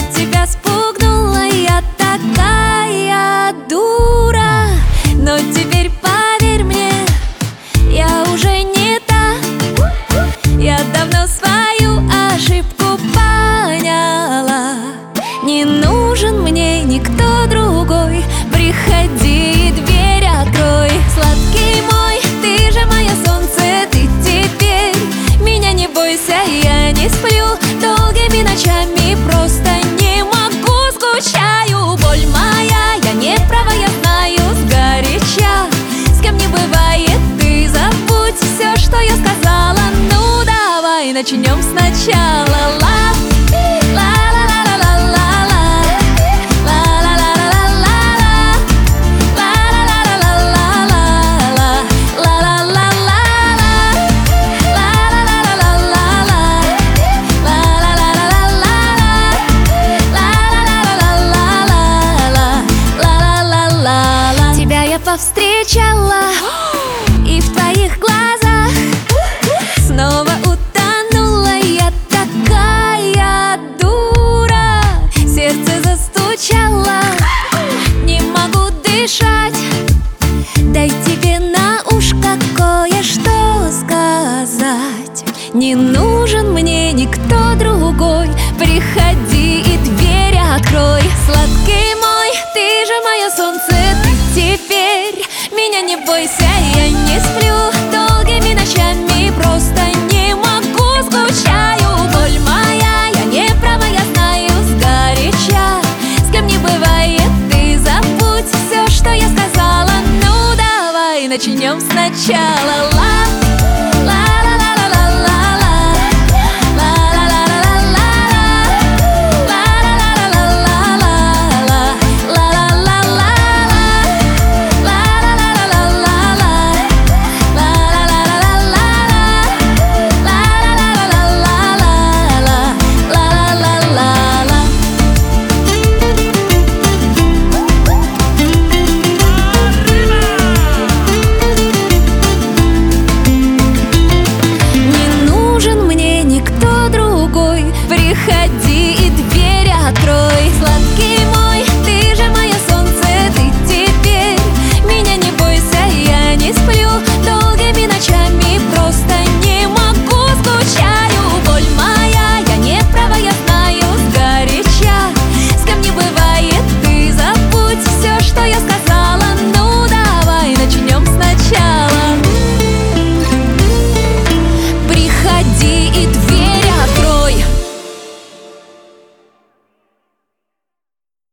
тебя спугнула, я такая дура. Но теперь поверь мне, я уже не та. Я давно свою ошибку поняла. Не нужен мне никто другой. Приходи и дверь открой. Сладкий мой, ты же мое солнце, ты теперь меня не бойся. Я не сплю долгими ночами, просто не могу, скучаю. Боль моя, я не права, я знаю сгоряча. С кем не бывает, ты забудь все, что я сказала. Ну давай начнем сначала. Повстречала, и в твоих глазах снова утонула. Я такая дура, сердце застучало, не могу дышать. Дай тебе на ушко кое-что сказать. Не нужен мне никто другой. Приходи и дверь открой. Сладкий мой, ты же мое солнце, ты теперь меня не бойся. Я не сплю долгими ночами, просто не могу, скучаю. Боль моя, я не права, я знаю сгоряча. С кем не бывает, ты забудь все, что я сказала. Ну давай начнем сначала.